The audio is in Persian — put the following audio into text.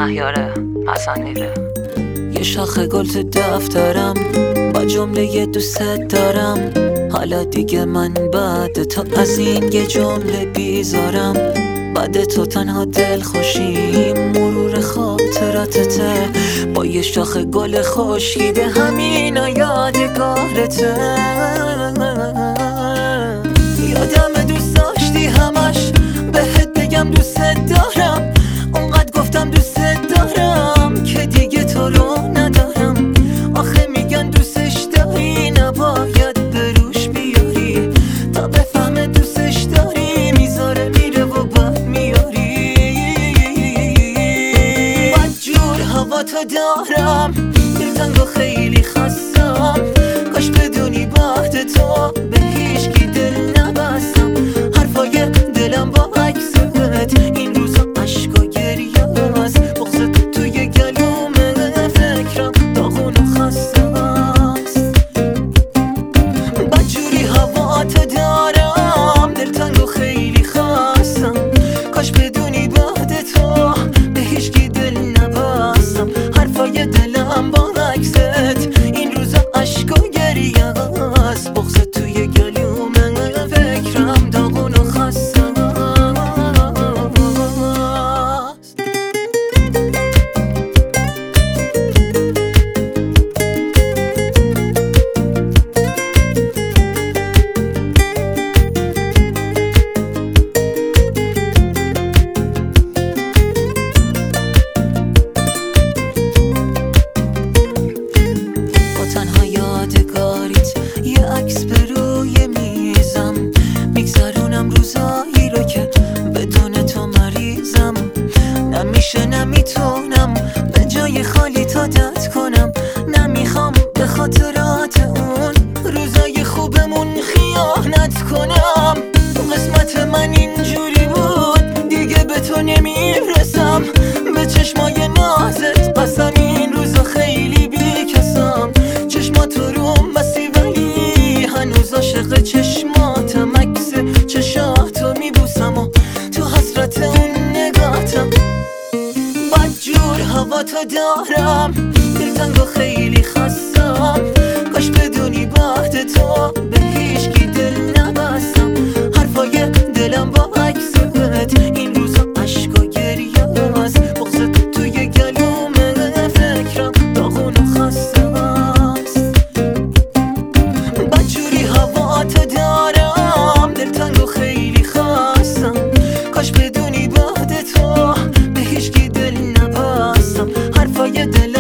مهیار حسنی. یه شاخه گل تو دفترم با جمله دوست دارم. حالا دیگه من بعد تو از این یه جمله بیزارم. بعد تو تنها دل خوشیم مرور خاطراتته. با یه شاخه گل خشکیده همینا یادگارته. یادم دوست داشتی همش بهت بگم دوست دارم. اونقدر گفتم دوست دارم که دیگه تو رو ندارم. آخه میگن دوستش داری نباید بروش بیاری. تا بفهمه دوستش داری میذاره میره و بعد میاری. بدجور هوا تو دارم دلتنگ و خیلی خستم. کاش بدونی بعد تو به هیچکی دل نبستم. حرفای دلم با عکست این روزا عشق و گریه است. بغضت توی گلوم فکرم داغون و خسته است. بدجوری هوا تو دارم دلتنگ و خیلی خستم. کاش بدونی بعد تو به هیچکی دل نبستم. حرفای دلم با عکست این روزا عشق و گریه است. بغضت توی گلوم فکرم داغون و خسته است. تنها یادگاریت یه عکس به روی میزم. میگذرونم روزایی رو که بدون تو مریضم. نمیشه نمیتونم به جای خالی عادت کنم. نمیخوام به خاطرات اون روزای خوبمون خیانت کنم. قسمت من اینجوری بود دیگه به تو نمیرسم. به چشمای نازت قسم این روزا خیلی بیکسم. چشمات رو بسی ولی هنوز عاشق چشماتم. عکس چشاتو میبوسم و تو حسرت اون نگاتم. بدجور هوا تو دارم دلتنگ و خیلی خستم. کاش بدونی بعد تو به هیچکی دل نبستم. حرفای دلم با عکست این روزا عشق و گریه است. بغضت توی گلوم فکرم داغون و خسته است. بدجوری هوا تو دارم دلتنگ و خیلی خستم. کاش بدونی بعد تو به هیچکی دل نبستم. حرفای دل